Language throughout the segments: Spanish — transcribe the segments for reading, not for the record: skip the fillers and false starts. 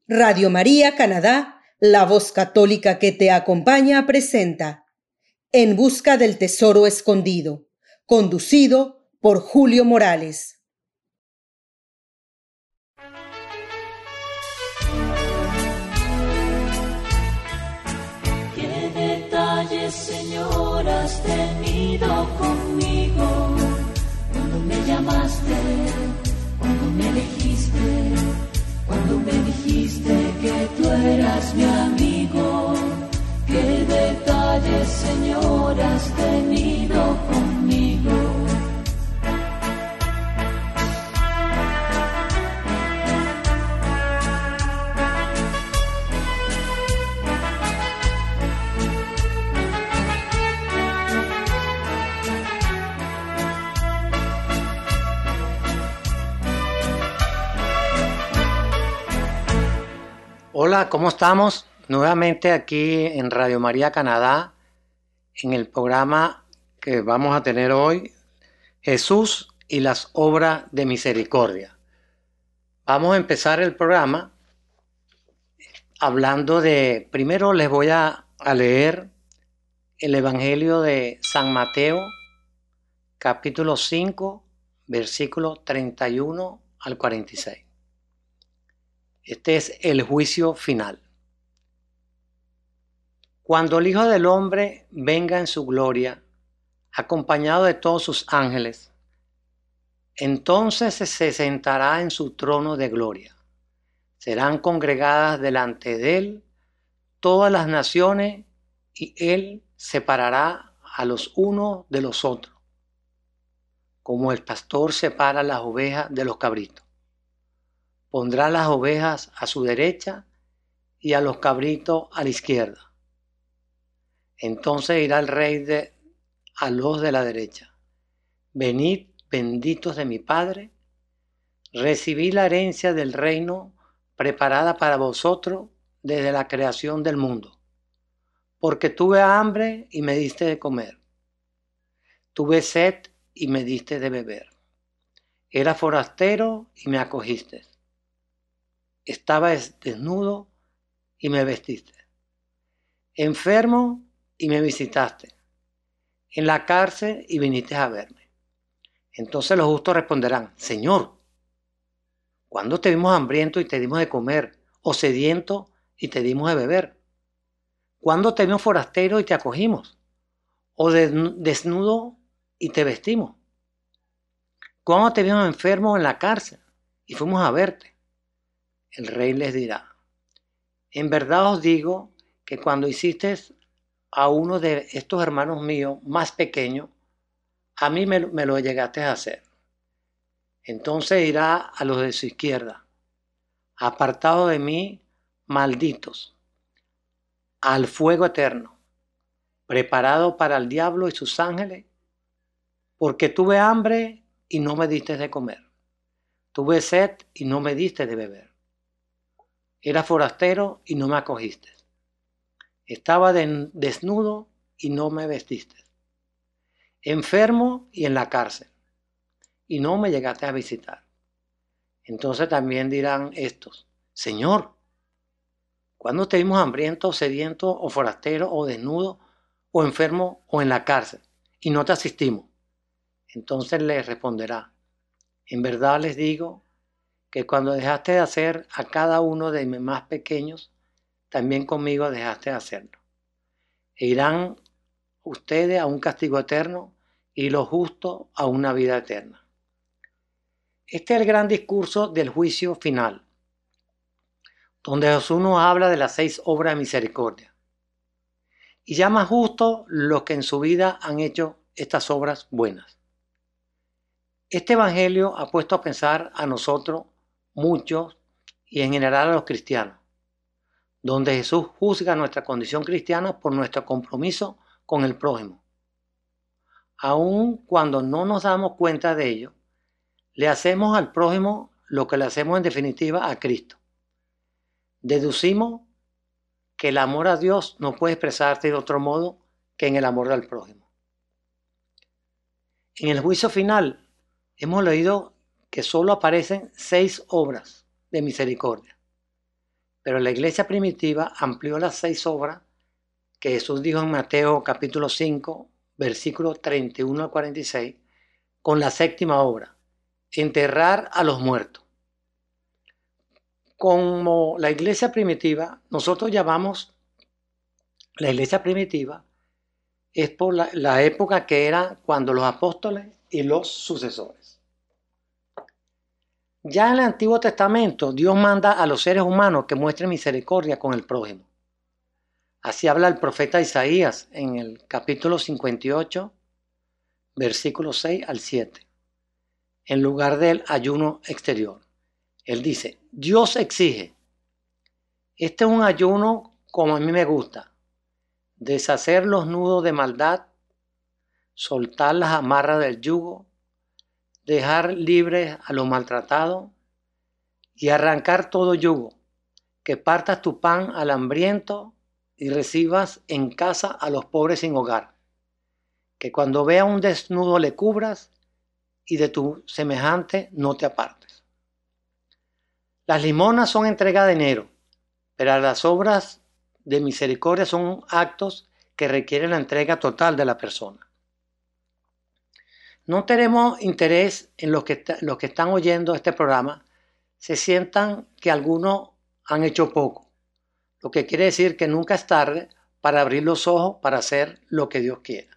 Radio María Canadá, la voz católica que te acompaña, presenta En busca del tesoro escondido, conducido por Julio Morales. Qué detalles, Señor, has tenido conmigo, cuando me llamaste, cuando me elegiste, cuando me dijiste que tú eras mi amigo. Qué detalles, Señor, has tenido conmigo. Hola, ¿cómo estamos? Nuevamente aquí en Radio María Canadá, en el programa que vamos a tener hoy, Jesús y las obras de misericordia. Vamos a empezar el programa hablando de, primero les voy a leer el Evangelio de San Mateo, capítulo 5, versículo 31 al 46. Este es el juicio final. Cuando el Hijo del Hombre venga en su gloria, acompañado de todos sus ángeles, entonces se sentará en su trono de gloria. Serán congregadas delante de él todas las naciones y él separará a los unos de los otros, como el pastor separa las ovejas de los cabritos. Pondrá las ovejas a su derecha y a los cabritos a la izquierda. Entonces dirá el rey a los de la derecha: venid, benditos de mi Padre, recibid la herencia del reino preparada para vosotros desde la creación del mundo. Porque tuve hambre y me diste de comer, tuve sed y me diste de beber, era forastero y me acogiste, estaba desnudo y me vestiste, enfermo y me visitaste, en la cárcel y viniste a verme. Entonces los justos responderán: Señor, ¿cuándo te vimos hambriento y te dimos de comer, o sediento y te dimos de beber? ¿Cuándo te vimos forastero y te acogimos, o desnudo y te vestimos? ¿Cuándo te vimos enfermo en la cárcel y fuimos a verte? El rey les dirá: en verdad os digo que cuando hiciste a uno de estos hermanos míos más pequeños, a mí me lo llegaste a hacer. Entonces dirá a los de su izquierda: apartados de mí, malditos, al fuego eterno, preparado para el diablo y sus ángeles, porque tuve hambre y no me diste de comer, tuve sed y no me diste de beber, era forastero y no me acogiste, estaba desnudo y no me vestiste, enfermo y en la cárcel, y no me llegaste a visitar. Entonces también dirán estos: Señor, ¿cuándo te vimos hambriento, sediento, o forastero, o desnudo, o enfermo, o en la cárcel, y no te asistimos? Entonces les responderá: en verdad les digo que cuando dejaste de hacer a cada uno de mis más pequeños, también conmigo dejaste de hacerlo. E irán ustedes a un castigo eterno y los justos a una vida eterna. Este es el gran discurso del juicio final, donde Jesús nos habla de las 6 obras de misericordia y llama justos los que en su vida han hecho estas obras buenas. Este evangelio ha puesto a pensar a nosotros, muchos, y en general a los cristianos, donde Jesús juzga nuestra condición cristiana por nuestro compromiso con el prójimo. Aun cuando no nos damos cuenta de ello, le hacemos al prójimo lo que le hacemos en definitiva a Cristo. Deducimos que el amor a Dios no puede expresarse de otro modo que en el amor al prójimo. En el juicio final hemos leído que solo aparecen 6 obras de misericordia, Pero la iglesia primitiva amplió las 6 obras que Jesús dijo en Mateo capítulo 5, versículos 31 al 46, con la 7ª obra, enterrar a los muertos. Como la iglesia primitiva, nosotros llamamos la iglesia primitiva, es por la época que era cuando los apóstoles y los sucesores. Ya en el Antiguo Testamento, Dios manda a los seres humanos que muestren misericordia con el prójimo. Así habla el profeta Isaías en el capítulo 58, versículos 6 al 7, en lugar del ayuno exterior. Él dice, Dios exige, este es un ayuno como a mí me gusta, deshacer los nudos de maldad, soltar las amarras del yugo, dejar libres a los maltratados y arrancar todo yugo, que partas tu pan al hambriento y recibas en casa a los pobres sin hogar, que cuando vea un desnudo le cubras y de tu semejante no te apartes. Las limonas son entrega de enero, pero las obras de misericordia son actos que requieren la entrega total de la persona. No tenemos interés en los que están oyendo este programa se sientan que algunos han hecho poco, lo que quiere decir que nunca es tarde para abrir los ojos para hacer lo que Dios quiera.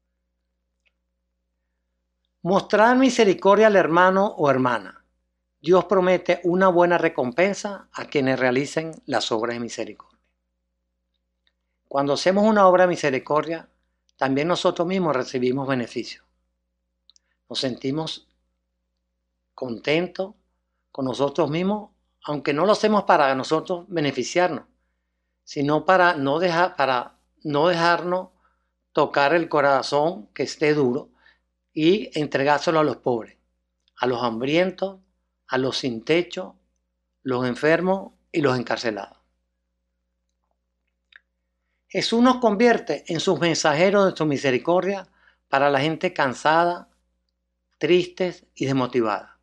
Mostrar misericordia al hermano o hermana. Dios promete una buena recompensa a quienes realicen las obras de misericordia. Cuando hacemos una obra de misericordia, también nosotros mismos recibimos beneficios. Nos sentimos contentos con nosotros mismos, aunque no lo hacemos para nosotros beneficiarnos, sino para no dejarnos tocar el corazón que esté duro y entregárselo a los pobres, a los hambrientos, a los sin techo, los enfermos y los encarcelados. Jesús nos convierte en sus mensajeros de su misericordia para la gente cansada, tristes y desmotivada.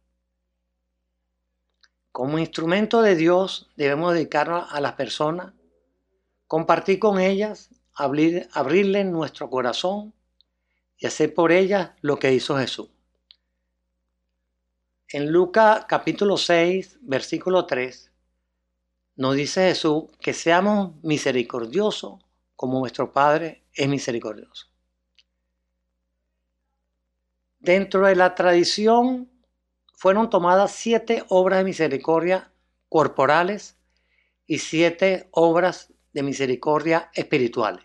Como instrumento de Dios debemos dedicarnos a las personas, compartir con ellas, abrirle nuestro corazón y hacer por ellas lo que hizo Jesús. En Lucas capítulo 6, versículo 3, nos dice Jesús que seamos misericordiosos como nuestro Padre es misericordioso. Dentro de la tradición fueron tomadas 7 obras de misericordia corporales y 7 obras de misericordia espirituales.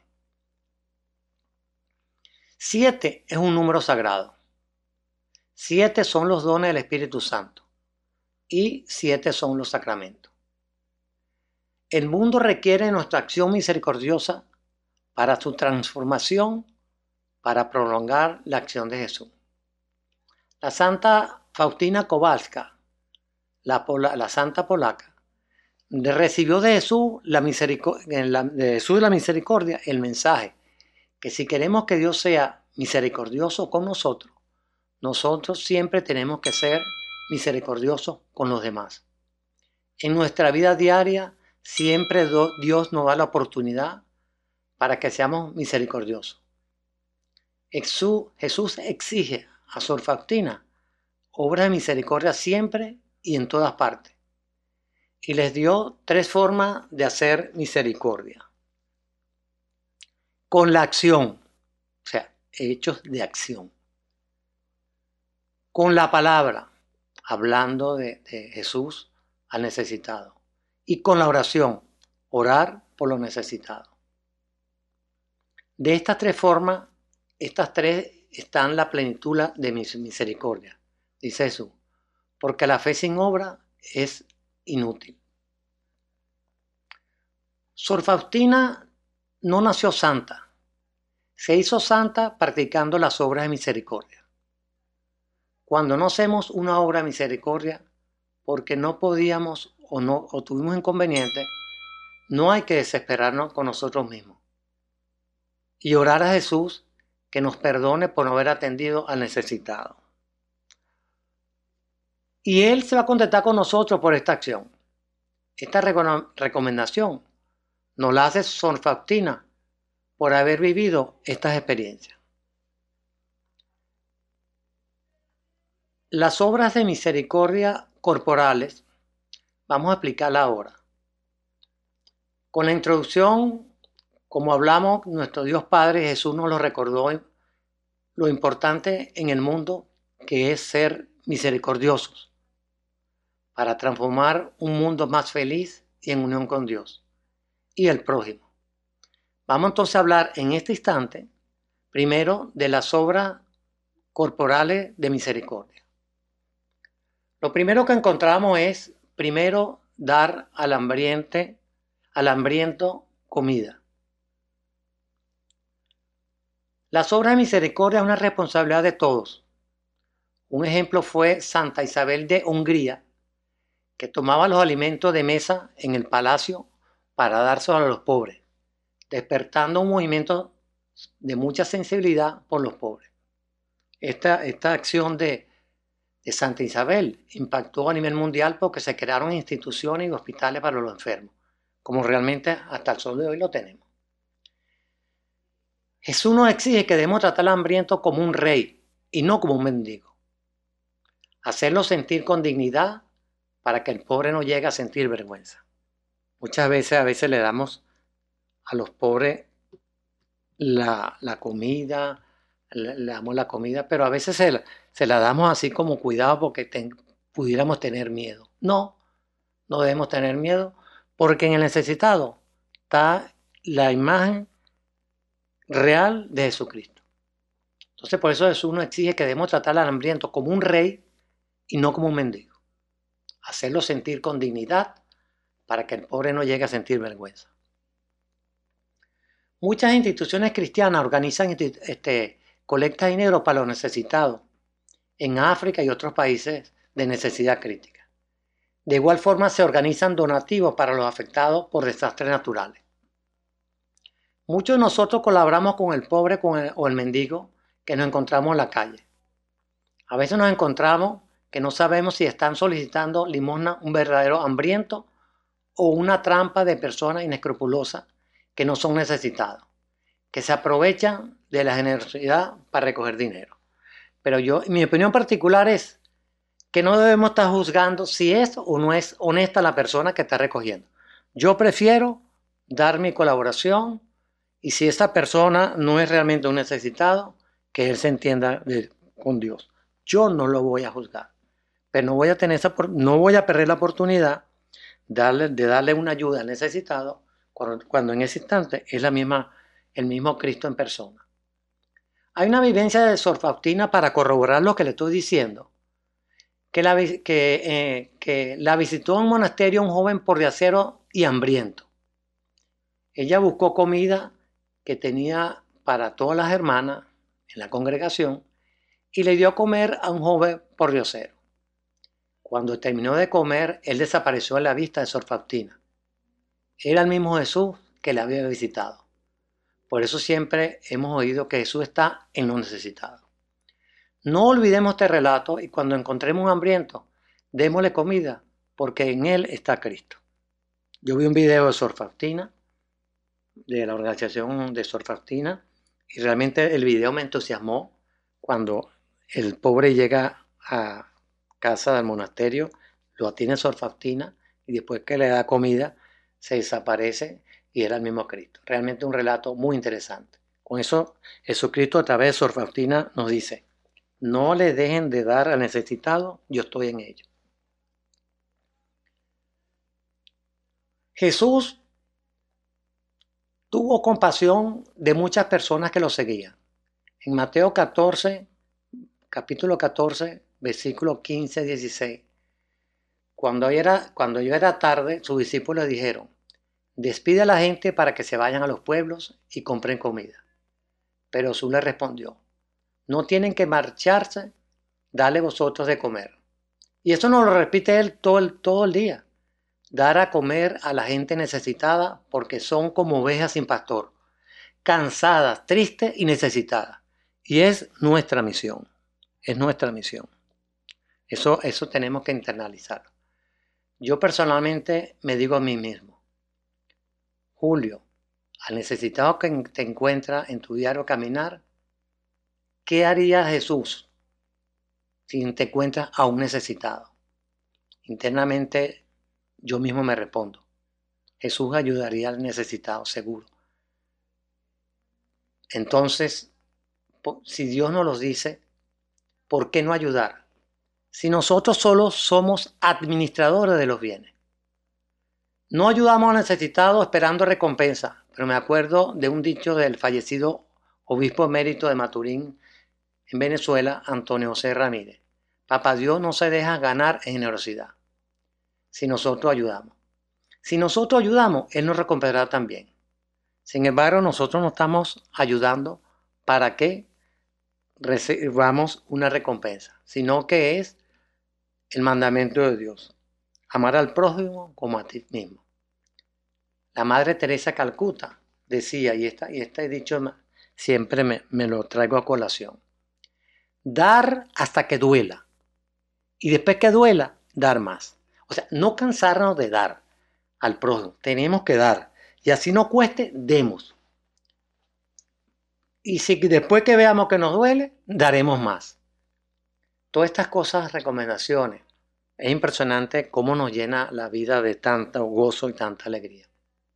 7 es un número sagrado. 7 son los dones del Espíritu Santo y 7 son los sacramentos. El mundo requiere nuestra acción misericordiosa para su transformación, para prolongar la acción de Jesús. La Santa Faustina Kowalska, la santa polaca, recibió de Jesús la misericordia el mensaje que si queremos que Dios sea misericordioso con nosotros, nosotros siempre tenemos que ser misericordiosos con los demás. En nuestra vida diaria siempre Dios nos da la oportunidad para que seamos misericordiosos. Jesús exige a Sor Faustina obras de misericordia siempre y en todas partes. Y les dio 3 formas de hacer misericordia. Con la acción, o sea, hechos de acción. Con la palabra, hablando de Jesús al necesitado. Y con la oración, orar por los necesitados. De estas 3 formas, estas 3 están la plenitud de mi misericordia, dice Jesús, porque la fe sin obra es inútil. Sor Faustina no nació santa, se hizo santa practicando las obras de misericordia. Cuando no hacemos una obra de misericordia porque no podíamos o tuvimos inconveniente, no hay que desesperarnos con nosotros mismos y orar a Jesús que nos perdone por no haber atendido al necesitado. Y Él se va a contentar con nosotros por esta acción. Esta recomendación nos la hace Sor Faustina por haber vivido estas experiencias. Las obras de misericordia corporales, vamos a explicarla ahora. Con la introducción, como hablamos, nuestro Dios Padre Jesús nos lo recordó lo importante en el mundo que es ser misericordiosos para transformar un mundo más feliz y en unión con Dios y el prójimo. Vamos entonces a hablar en este instante primero de las obras corporales de misericordia. Lo primero que encontramos es primero dar al hambriento comida. Las obras de misericordia es una responsabilidad de todos. Un ejemplo fue Santa Isabel de Hungría, que tomaba los alimentos de mesa en el palacio para dárselos a los pobres, despertando un movimiento de mucha sensibilidad por los pobres. Esta acción de Santa Isabel impactó a nivel mundial porque se crearon instituciones y hospitales para los enfermos, como realmente hasta el sol de hoy lo tenemos. Jesús nos exige que debemos tratar al hambriento como un rey y no como un mendigo. Hacerlo sentir con dignidad para que el pobre no llegue a sentir vergüenza. Muchas veces le damos a los pobres la comida, le damos la comida, pero a veces se la damos así como cuidado porque pudiéramos tener miedo. No debemos tener miedo porque en el necesitado está la imagen real de Jesucristo. Entonces por eso Jesús nos exige que debemos tratar al hambriento como un rey y no como un mendigo. Hacerlo sentir con dignidad para que el pobre no llegue a sentir vergüenza. Muchas instituciones cristianas organizan colectas de dinero para los necesitados en África y otros países de necesidad crítica. De igual forma se organizan donativos para los afectados por desastres naturales. Muchos de nosotros colaboramos con el pobre o el mendigo que nos encontramos en la calle. A veces nos encontramos que no sabemos si están solicitando limosna un verdadero hambriento o una trampa de personas inescrupulosas que no son necesitados, que se aprovechan de la generosidad para recoger dinero. Pero mi opinión particular es que no debemos estar juzgando si es o no es honesta la persona que está recogiendo. Yo prefiero dar mi colaboración y si esa persona no es realmente un necesitado, que él se entienda con Dios. Yo no lo voy a juzgar, pero no voy a perder la oportunidad de darle una ayuda al necesitado cuando en ese instante es el mismo Cristo en persona. Hay una vivencia de Sor Faustina para corroborar lo que le estoy diciendo, que la visitó en un monasterio un joven pordiosero y hambriento. Ella buscó comida que tenía para todas las hermanas en la congregación y le dio a comer a un joven pordiosero. Cuando terminó de comer, él desapareció a la vista de Sor Faustina. Era el mismo Jesús que le había visitado. Por eso siempre hemos oído que Jesús está en los necesitados. No olvidemos este relato y cuando encontremos un hambriento, démosle comida porque en él está Cristo. Yo vi un video de Sor Faustina, de la organización de Sor Faustina, y realmente el video me entusiasmó cuando el pobre llega a casa del monasterio, lo atiende Sor Faustina y después que le da comida se desaparece y era el mismo Cristo. Realmente un relato muy interesante. Con eso Jesucristo a través de Sor Faustina nos dice: no le dejen de dar al necesitado, yo estoy en ello. Jesús tuvo compasión de muchas personas que lo seguían. En Mateo 14, capítulo 14, versículos 15 y 16. Cuando ya era tarde, sus discípulos le dijeron: despide a la gente para que se vayan a los pueblos y compren comida. Pero Jesús le respondió: no tienen que marcharse, dale vosotros de comer. Y eso nos lo repite él todo el día. Dar a comer a la gente necesitada porque son como ovejas sin pastor, cansadas, tristes y necesitadas. Y es nuestra misión. Es nuestra misión. Eso tenemos que internalizar. Yo personalmente me digo a mí mismo, Julio, al necesitado que te encuentra en tu diario caminar, ¿qué haría Jesús si te encuentras a un necesitado? Internamente yo mismo me respondo, Jesús ayudaría al necesitado, seguro. Entonces, si Dios nos lo dice, ¿por qué no ayudar? Si nosotros solo somos administradores de los bienes. No ayudamos al necesitado esperando recompensa, pero me acuerdo de un dicho del fallecido obispo emérito de Maturín en Venezuela, Antonio José Ramírez. Papá Dios no se deja ganar en generosidad si nosotros ayudamos. Si nosotros ayudamos, Él nos recompensará también. Sin embargo, nosotros no estamos ayudando para que recibamos una recompensa, sino que es el mandamiento de Dios. Amar al prójimo como a ti mismo. La Madre Teresa de Calcuta decía, y este dicho siempre me lo traigo a colación, dar hasta que duela, y después que duela, dar más. O sea, no cansarnos de dar al prójimo, tenemos que dar, y así no cueste, demos. Y si después que veamos que nos duele, daremos más. Todas estas cosas, recomendaciones, es impresionante cómo nos llena la vida de tanto gozo y tanta alegría.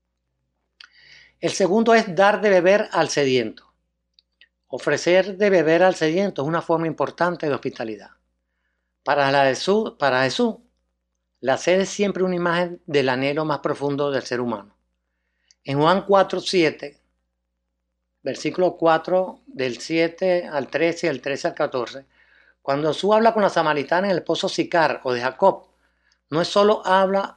El segundo es dar de beber al sediento. Ofrecer de beber al sediento es una forma importante de hospitalidad. Para Jesús, la sed es siempre una imagen del anhelo más profundo del ser humano. En Juan 4:7, versículo 4, del 7 al 13 y el 13 al 14, cuando Jesús habla con la samaritana en el pozo Sicar o de Jacob, no es solo agua,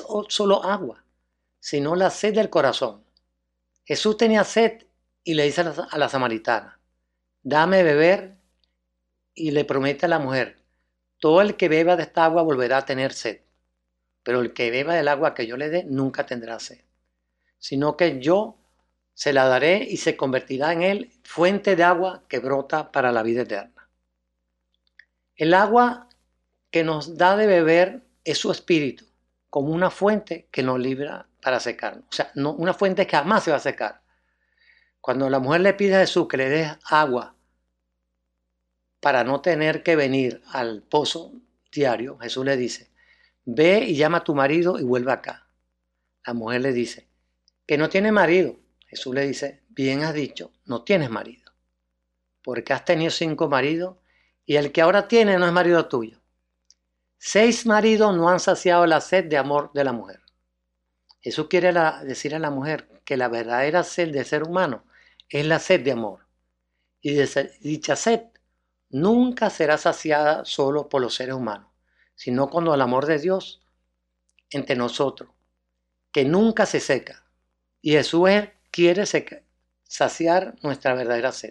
sino la sed del corazón. Jesús tenía sed y le dice a la samaritana, dame beber, y le promete a la mujer, todo el que beba de esta agua volverá a tener sed, pero el que beba del agua que yo le dé nunca tendrá sed, sino que yo se la daré y se convertirá en él fuente de agua que brota para la vida eterna. El agua que nos da de beber es su espíritu, como una fuente que nos libra para secarnos. O sea, no, una fuente que jamás se va a secar. Cuando la mujer le pide a Jesús que le dé agua para no tener que venir al pozo diario, Jesús le dice, ve y llama a tu marido y vuelve acá. La mujer le dice, que no tiene marido. Jesús le dice, bien has dicho, no tienes marido, porque has tenido 5 maridos y el que ahora tiene no es marido tuyo. 6 maridos no han saciado la sed de amor de la mujer. Jesús quiere decir a la mujer que la verdadera sed del ser humano es la sed de amor. Y dicha sed nunca será saciada solo por los seres humanos, sino cuando el amor de Dios entre nosotros, que nunca se seca. Y Jesús quiere saciar nuestra verdadera sed.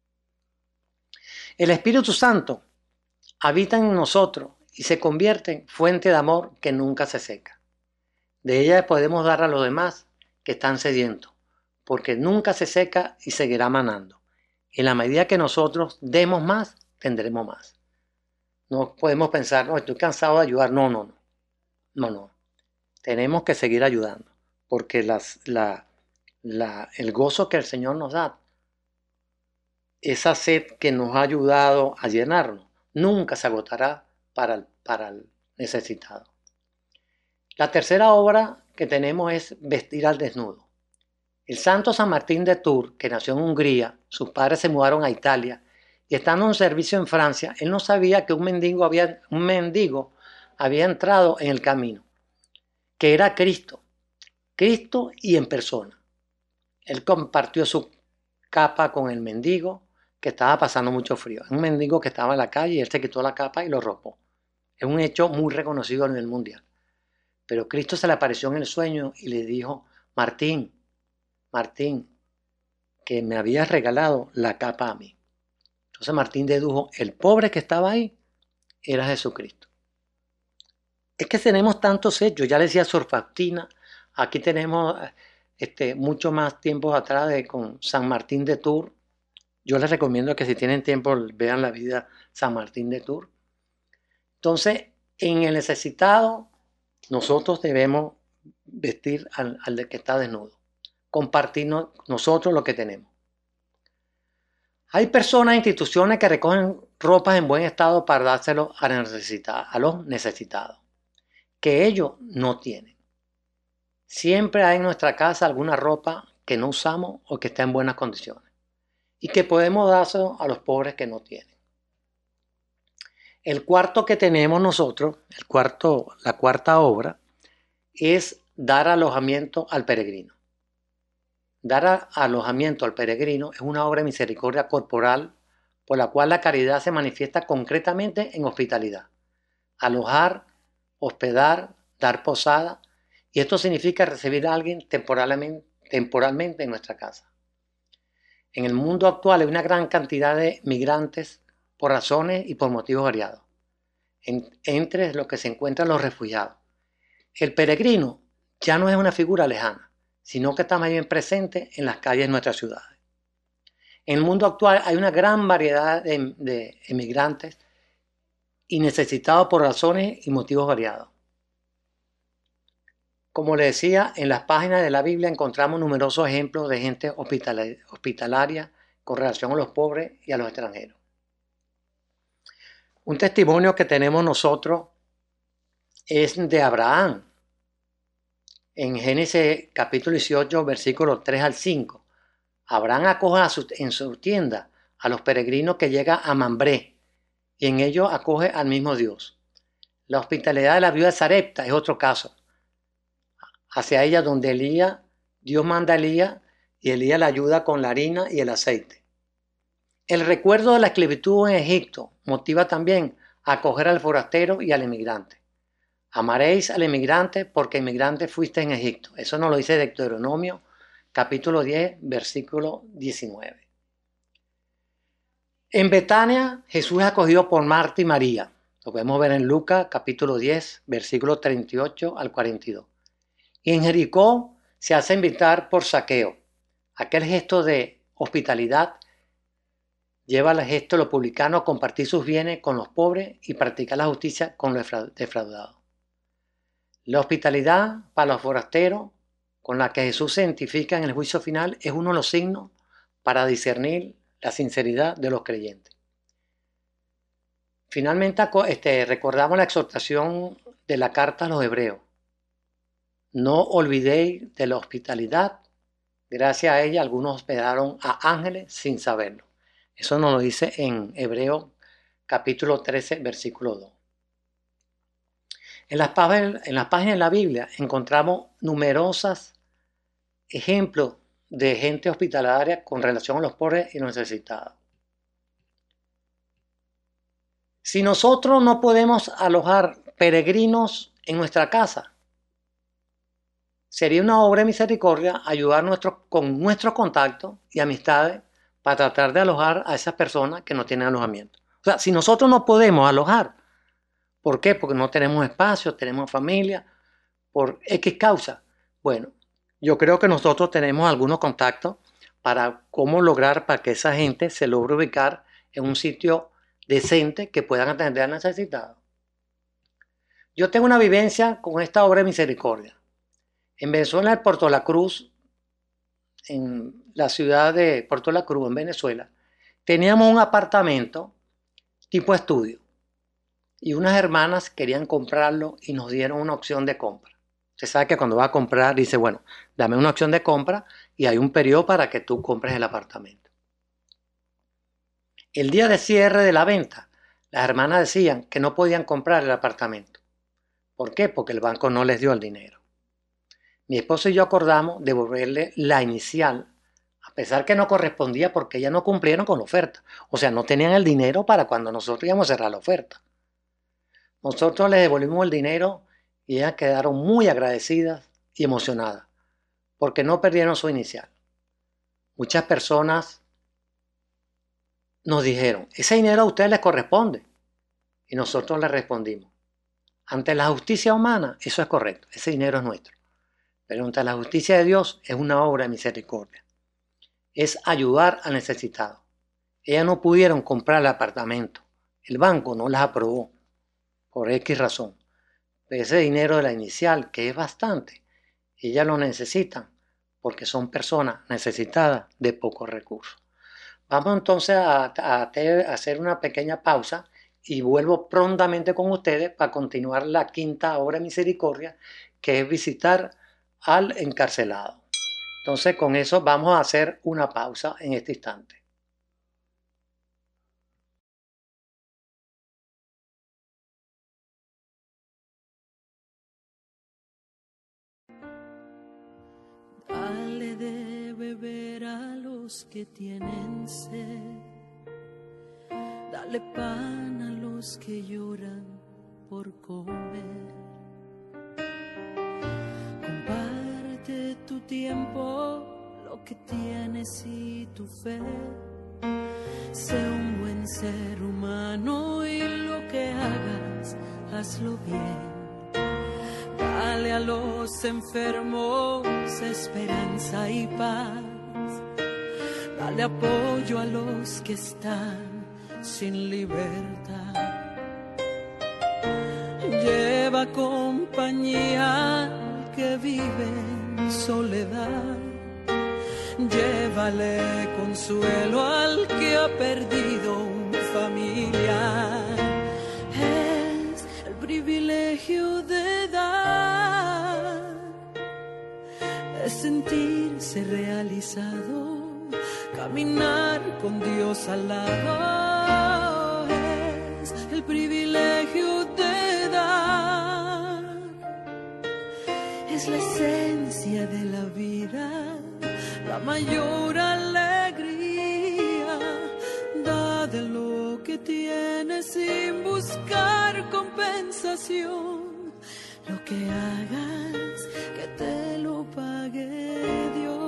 El Espíritu Santo habita en nosotros y se convierte en fuente de amor que nunca se seca. De ella podemos dar a los demás que están sedientos, porque nunca se seca y seguirá manando. En la medida que nosotros demos más, tendremos más. No podemos pensar, no, estoy cansado de ayudar. No. Tenemos que seguir ayudando, porque el gozo que el Señor nos da, esa sed que nos ha ayudado a llenarnos, nunca se agotará para el necesitado. La tercera obra que tenemos es vestir al desnudo. El santo San Martín de Tours, que nació en Hungría, sus padres se mudaron a Italia y estando en servicio en Francia, él no sabía que un mendigo había entrado en el camino, que era Cristo y en persona. Él compartió su capa con el mendigo que estaba pasando mucho frío. Un mendigo que estaba en la calle y él se quitó la capa y lo ropó. Es un hecho muy reconocido a nivel mundial. Pero Cristo se le apareció en el sueño y le dijo, Martín, que me habías regalado la capa a mí. Entonces Martín dedujo, el pobre que estaba ahí era Jesucristo. Es que tenemos tantos hechos, ya le decía Sor Faustina, aquí tenemos mucho más tiempos atrás con San Martín de Tours. Yo les recomiendo que si tienen tiempo vean la vida de San Martín de Tours. Entonces, en el necesitado nosotros debemos vestir al que está desnudo, compartirnos nosotros lo que tenemos. Hay personas e instituciones que recogen ropas en buen estado para dárselo a los necesitados, que ellos no tienen. Siempre hay en nuestra casa alguna ropa que no usamos o que está en buenas condiciones y que podemos dárselo a los pobres que no tienen. El cuarto que tenemos nosotros, la cuarta obra, es dar alojamiento al peregrino. Dar alojamiento al peregrino es una obra de misericordia corporal por la cual la caridad se manifiesta concretamente en hospitalidad. Alojar, hospedar, dar posada, y esto significa recibir a alguien temporalmente en nuestra casa. En el mundo actual hay una gran cantidad de migrantes por razones y por motivos variados, entre los que se encuentran los refugiados. El peregrino ya no es una figura lejana, sino que está más bien presente en las calles de nuestras ciudades. En el mundo actual hay una gran variedad de emigrantes y necesitados por razones y motivos variados. Como le decía, en las páginas de la Biblia encontramos numerosos ejemplos de gente hospitalaria con relación a los pobres y a los extranjeros. Un testimonio que tenemos nosotros es de Abraham. En Génesis capítulo 18, versículos 3 al 5, Abraham acoge en su tienda a los peregrinos que llegan a Mambré y en ello acoge al mismo Dios. La hospitalidad de la viuda de Sarepta es otro caso. Hacia ella donde Dios manda a Elías y Elías la ayuda con la harina y el aceite. El recuerdo de la esclavitud en Egipto motiva también a acoger al forastero y al emigrante. Amaréis al emigrante porque emigrante fuiste en Egipto. Eso nos lo dice Deuteronomio, capítulo 10, versículo 19. En Betania, Jesús es acogido por Marta y María. Lo podemos ver en Lucas, capítulo 10, versículo 38 al 42. Y en Jericó se hace invitar por Zaqueo. Aquel gesto de hospitalidad lleva al gesto de los publicanos a compartir sus bienes con los pobres y practicar la justicia con los defraudados. La hospitalidad para los forasteros, con la que Jesús se identifica en el juicio final, es uno de los signos para discernir la sinceridad de los creyentes. Finalmente, recordamos la exhortación de la carta a los hebreos. No olvidéis de la hospitalidad. Gracias a ella, algunos hospedaron a ángeles sin saberlo. Eso nos lo dice en Hebreos capítulo 13, versículo 2. En las páginas de la Biblia encontramos numerosos ejemplos de gente hospitalaria con relación a los pobres y los necesitados. Si nosotros no podemos alojar peregrinos en nuestra casa, sería una obra de misericordia ayudar con nuestros contactos y amistades para tratar de alojar a esas personas que no tienen alojamiento. O sea, si nosotros no podemos alojar, ¿por qué? Porque no tenemos espacio, tenemos familia, por X causa. Bueno, yo creo que nosotros tenemos algunos contactos para cómo lograr para que esa gente se logre ubicar en un sitio decente que puedan atender al necesitado. Yo tengo una vivencia con esta obra de misericordia. En Venezuela, en Puerto La Cruz, en la ciudad de Puerto La Cruz, en Venezuela, teníamos un apartamento tipo estudio y unas hermanas querían comprarlo y nos dieron una opción de compra. Usted sabe que cuando va a comprar dice, bueno, dame una opción de compra y hay un periodo para que tú compres el apartamento. El día de cierre de la venta, las hermanas decían que no podían comprar el apartamento. ¿Por qué? Porque el banco no les dio el dinero. Mi esposo y yo acordamos devolverle la inicial, a pesar que no correspondía porque ellas no cumplieron con la oferta. O sea, no tenían el dinero para cuando nosotros íbamos a cerrar la oferta. Nosotros les devolvimos el dinero y ellas quedaron muy agradecidas y emocionadas porque no perdieron su inicial. Muchas personas nos dijeron, ese dinero a ustedes les corresponde. Y nosotros les respondimos, ante la justicia humana, eso es correcto, ese dinero es nuestro. Pero ante la justicia de Dios es una obra de misericordia. Es ayudar al necesitado. Ellas no pudieron comprar el apartamento. El banco no las aprobó por X razón. ese dinero de la inicial, que es bastante, ellas lo necesitan porque son personas necesitadas de pocos recursos. Vamos entonces a hacer una pequeña pausa y vuelvo prontamente con ustedes para continuar la quinta obra de misericordia, que es visitar al encarcelado. Entonces con eso vamos a hacer una pausa en este instante. Dale de beber a los que tienen sed, dale pan a los que lloran por comer. Comparte tu tiempo, lo que tienes y tu fe. Sé un buen ser humano y lo que hagas, hazlo bien. Dale a los enfermos esperanza y paz. Dale apoyo a los que están sin libertad. Lleva compañía al que vive en soledad. Llévale consuelo al que ha perdido un familiar. Es el privilegio de dar, es sentirse realizado, caminar con Dios al lado. Es el privilegio de dar, es la esencia de la vida, la mayor alegría. Da de lo que tienes sin buscar compensación. Lo que hagas, que te lo pague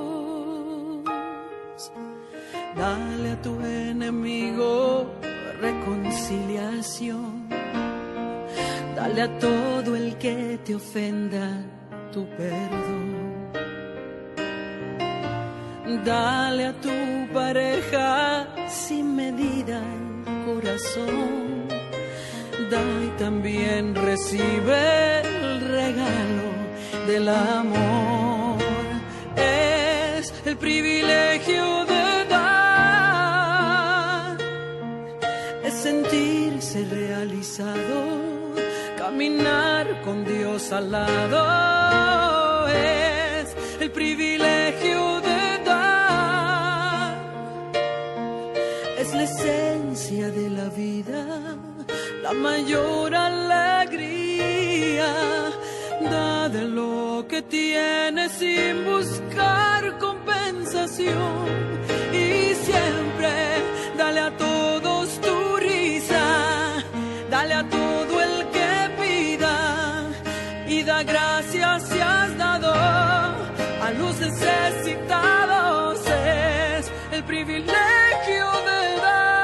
Dios. Dale a tu enemigo reconciliación. Dale a todo el que te ofenda tu perdón. Dale a tu pareja sin medida el corazón. Da y también recibe el regalo del amor. Es el privilegio de dar, es sentirse realizado, caminar con Dios al lado. Es el privilegio de dar, es la esencia de la vida, la mayor alegría. Da de lo que tienes sin buscar compensación. Y siempre dale a todos tu risa, dale a todo el que pida. Y da gracias si has dado a los necesitados. Es el privilegio de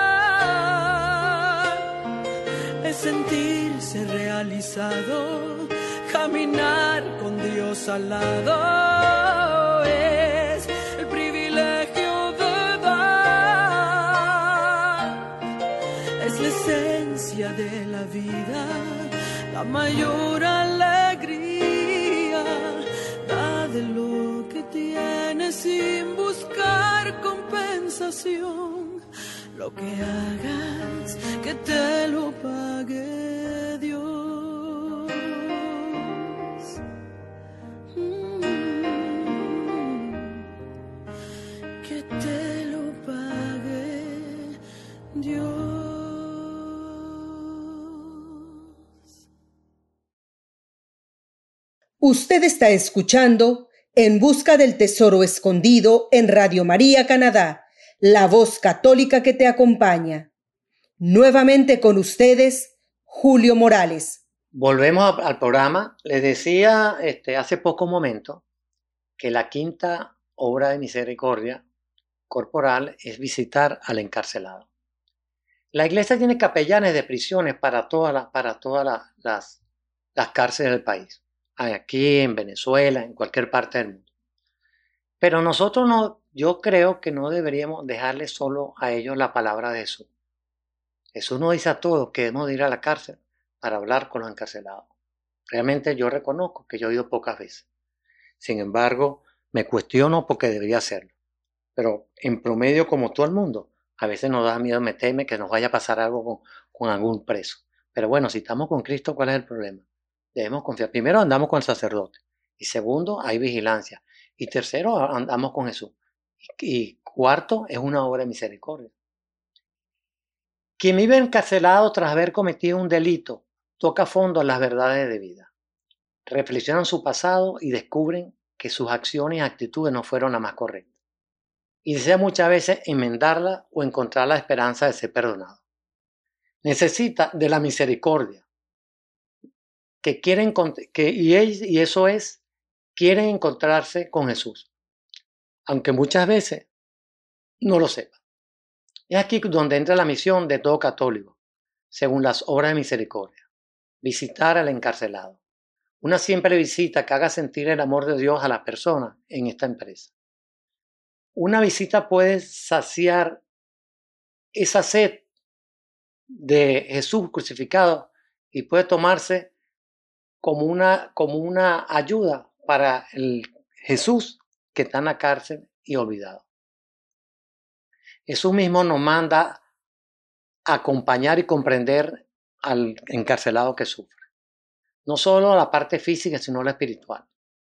dar, es sentirse realizado, caminar con Dios al lado. Es el privilegio de dar, es la esencia de la vida, la mayor alegría. Da de lo que tienes sin buscar compensación. Lo que hagas, que te lo pague Dios. Que te lo pague Dios. Usted está escuchando En Busca del Tesoro Escondido en Radio María Canadá, la voz católica que te acompaña. Nuevamente con ustedes, Julio Morales. Volvemos al programa. Les decía hace poco momento que la quinta obra de misericordia corporal es visitar al encarcelado. La iglesia tiene capellanes de prisiones para todas las cárceles del país. Aquí, en Venezuela, en cualquier parte del mundo. Pero nosotros no, yo creo que no deberíamos dejarle solo a ellos la palabra de Jesús. Jesús nos dice a todos que debemos de ir a la cárcel para hablar con los encarcelados. Realmente yo reconozco que yo he ido pocas veces. Sin embargo, me cuestiono porque debería hacerlo. Pero en promedio, como todo el mundo, a veces nos da miedo meterme que nos vaya a pasar algo con algún preso. Pero bueno, si estamos con Cristo, ¿cuál es el problema? Debemos confiar. Primero, andamos con el sacerdote. Y segundo, hay vigilancia. Y tercero, andamos con Jesús. Y cuarto, es una obra de misericordia. Quien vive encarcelado tras haber cometido un delito, toca a fondo las verdades de vida. Reflexionan su pasado y descubren que sus acciones y actitudes no fueron las más correctas. Y desea muchas veces enmendarla o encontrar la esperanza de ser perdonado. Necesita de la misericordia, y eso es, quiere encontrarse con Jesús, aunque muchas veces no lo sepa. Es aquí donde entra la misión de todo católico, según las obras de misericordia: visitar al encarcelado. Una simple visita que haga sentir el amor de Dios a las personas en esta empresa. Una visita puede saciar esa sed de Jesús crucificado y puede tomarse como una ayuda para el Jesús que está en la cárcel y olvidado. Jesús mismo nos manda a acompañar y comprender al encarcelado que sufre. No solo la parte física, sino la espiritual.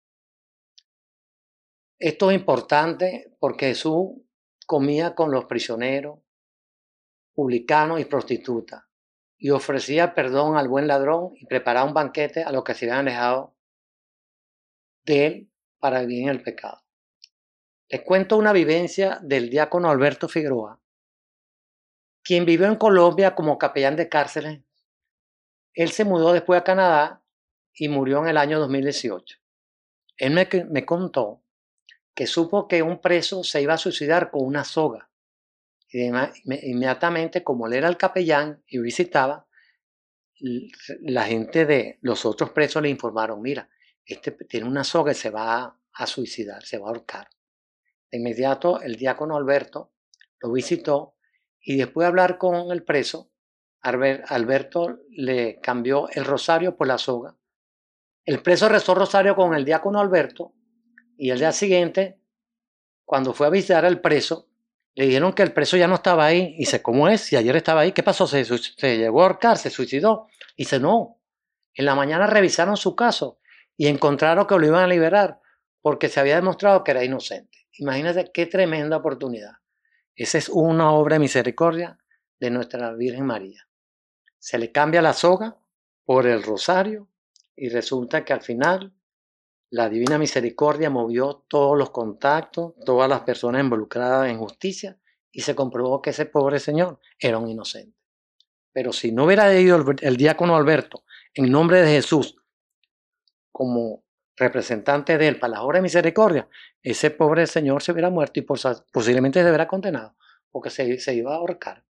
Esto es importante porque Jesús comía con los prisioneros, publicanos y prostitutas, y ofrecía perdón al buen ladrón y preparaba un banquete a los que se habían alejado de él para vivir en el pecado. Les cuento una vivencia del diácono Alberto Figueroa, quien vivió en Colombia como capellán de cárceles. Él se mudó después a Canadá y murió en el año 2018. Él me contó que supo que un preso se iba a suicidar con una soga. Y inmediatamente, como él era el capellán y visitaba, la gente de los otros presos le informaron: mira, este tiene una soga y se va a suicidar, se va a ahorcar. De inmediato el diácono Alberto lo visitó y después de hablar con el preso, Alberto le cambió el rosario por la soga. El preso rezó rosario con el diácono Alberto y el día siguiente, cuando fue a visitar al preso, le dijeron que el preso ya no estaba ahí. Y dice: ¿cómo es? Si ayer estaba ahí, ¿qué pasó? ¿Se llegó a ahorcar? ¿Se suicidó? Y dice: no. En la mañana revisaron su caso y encontraron que lo iban a liberar porque se había demostrado que era inocente. Imagínate qué tremenda oportunidad. Esa es una obra de misericordia de nuestra Virgen María. Se le cambia la soga por el rosario y resulta que al final la Divina Misericordia movió todos los contactos, todas las personas involucradas en justicia, y se comprobó que ese pobre señor era un inocente. Pero si no hubiera ido el diácono Alberto en nombre de Jesús como representante de él para las obras de misericordia, ese pobre señor se hubiera muerto y posiblemente se hubiera condenado porque se iba a ahorcar.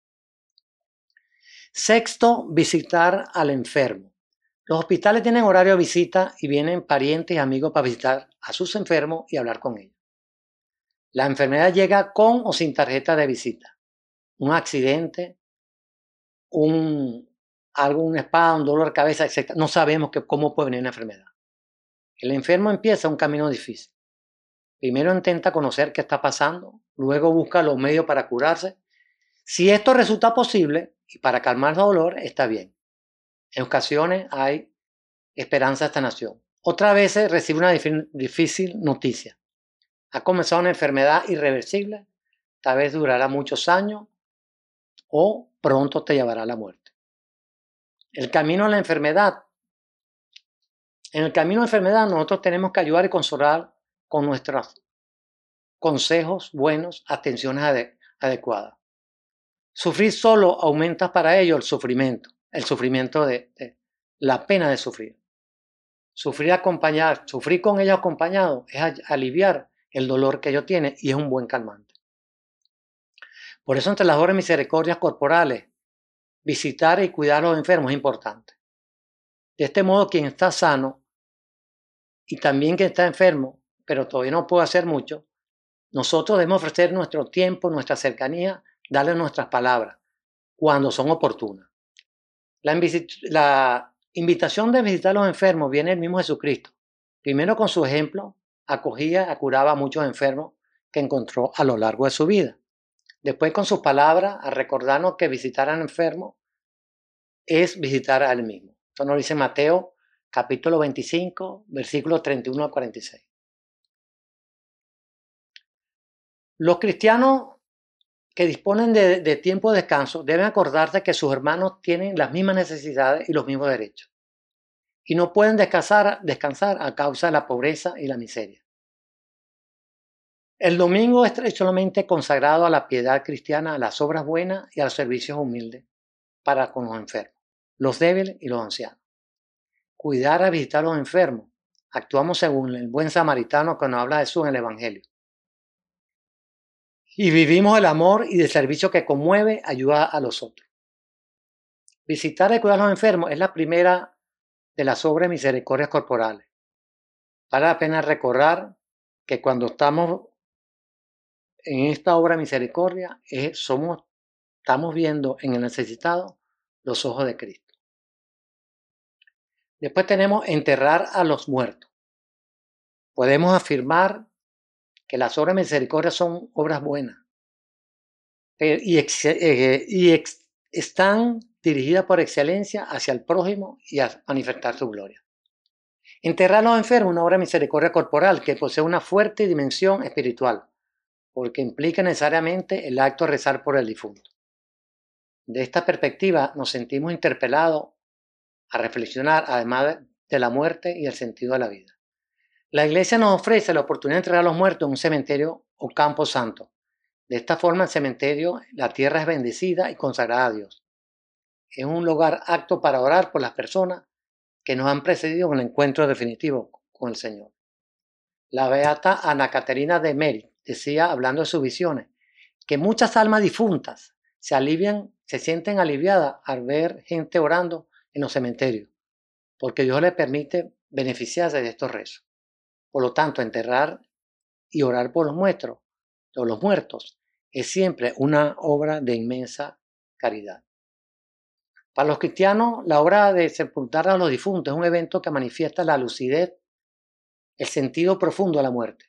Sexto, visitar al enfermo. Los hospitales tienen horario de visita y vienen parientes y amigos para visitar a sus enfermos y hablar con ellos. La enfermedad llega con o sin tarjeta de visita. Un accidente, una espada, un dolor de cabeza, etc. No sabemos cómo puede venir la enfermedad. El enfermo empieza un camino difícil. Primero intenta conocer qué está pasando, luego busca los medios para curarse. Si esto resulta posible y para calmar el dolor, está bien. En ocasiones hay esperanza de sanación. Otras veces recibe una difícil noticia. Ha comenzado una enfermedad irreversible, tal vez durará muchos años o pronto te llevará a la muerte. El camino a la enfermedad. En el camino a la enfermedad nosotros tenemos que ayudar y consolar con nuestros consejos buenos, atenciones adecuadas. Sufrir solo aumenta para ello el sufrimiento de la pena de sufrir. Sufrir con ellos acompañado es aliviar el dolor que ellos tienen y es un buen calmante. Por eso, entre las obras de misericordias corporales, visitar y cuidar a los enfermos es importante. De este modo, quien está sano y también quien está enfermo, pero todavía no puede hacer mucho, nosotros debemos ofrecer nuestro tiempo, nuestra cercanía, darle nuestras palabras cuando son oportunas. La invitación de visitar a los enfermos viene el mismo Jesucristo. Primero con su ejemplo, acogía, curaba a muchos enfermos que encontró a lo largo de su vida. Después con sus palabras, a recordarnos que visitar al enfermo es visitar a él mismo. Esto nos dice Mateo capítulo 25, versículos 31 a 46. Los cristianos que disponen de tiempo de descanso deben acordarse que sus hermanos tienen las mismas necesidades y los mismos derechos. Y no pueden descansar a causa de la pobreza y la miseria. El domingo es solamente consagrado a la piedad cristiana, a las obras buenas y a los servicios humildes para con los enfermos, los débiles y los ancianos. Cuidar a visitar a los enfermos. Actuamos según el buen samaritano que nos habla Jesús en el Evangelio. Y vivimos el amor y el servicio que conmueve, ayuda a los otros. Visitar y cuidar a los enfermos es la primera de las obras de misericordias corporales. Vale la pena recordar que cuando estamos en esta obra de misericordia, estamos viendo en el necesitado los ojos de Cristo. Después tenemos enterrar a los muertos. Podemos afirmar que las obras de misericordia son obras buenas y están dirigidas por excelencia hacia el prójimo y a manifestar su gloria. Enterrar a los enfermos es una obra de misericordia corporal que posee una fuerte dimensión espiritual, porque implica necesariamente el acto de rezar por el difunto. De esta perspectiva nos sentimos interpelados a reflexionar además de la muerte y el sentido de la vida. La Iglesia nos ofrece la oportunidad de enterrar a los muertos en un cementerio o campo santo. De esta forma, el cementerio, la tierra es bendecida y consagrada a Dios. Es un lugar apto para orar por las personas que nos han precedido en el encuentro definitivo con el Señor. La beata Ana Caterina de Merit decía, hablando de sus visiones, que muchas almas difuntas se sienten aliviadas al ver gente orando en los cementerios, porque Dios les permite beneficiarse de estos rezos. Por lo tanto, enterrar y orar por los muertos es siempre una obra de inmensa caridad. Para los cristianos, la obra de sepultar a los difuntos es un evento que manifiesta la lucidez, el sentido profundo de la muerte.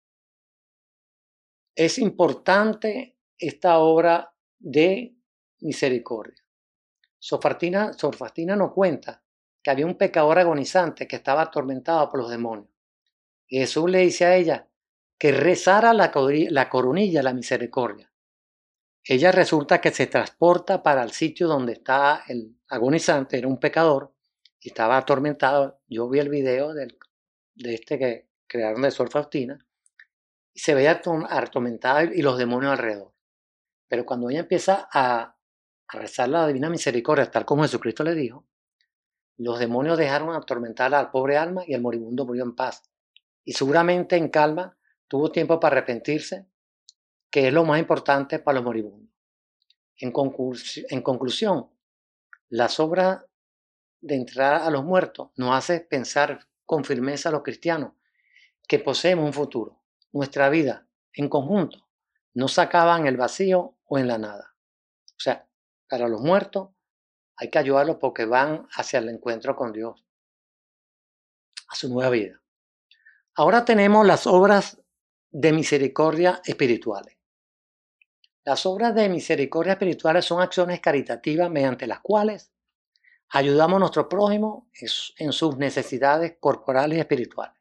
Es importante esta obra de misericordia. Sor Faustina nos cuenta que había un pecador agonizante que estaba atormentado por los demonios. Y Jesús le dice a ella que rezara la coronilla, la misericordia. Ella resulta que se transporta para el sitio donde está el agonizante, era un pecador y estaba atormentado. Yo vi el video de este que crearon de Sor Faustina y se veía atormentada y los demonios alrededor. Pero cuando ella empieza a rezar la divina misericordia, tal como Jesucristo le dijo, los demonios dejaron atormentar al pobre alma y el moribundo murió en paz. Y seguramente en calma tuvo tiempo para arrepentirse, que es lo más importante para los moribundos. En conclusión, las obras de entrar a los muertos nos hace pensar con firmeza a los cristianos que poseemos un futuro. Nuestra vida en conjunto no se acaba en el vacío o en la nada. O sea, para los muertos hay que ayudarlos porque van hacia el encuentro con Dios, a su nueva vida. Ahora tenemos las obras de misericordia espirituales. Las obras de misericordia espirituales son acciones caritativas mediante las cuales ayudamos a nuestro prójimo en sus necesidades corporales y espirituales.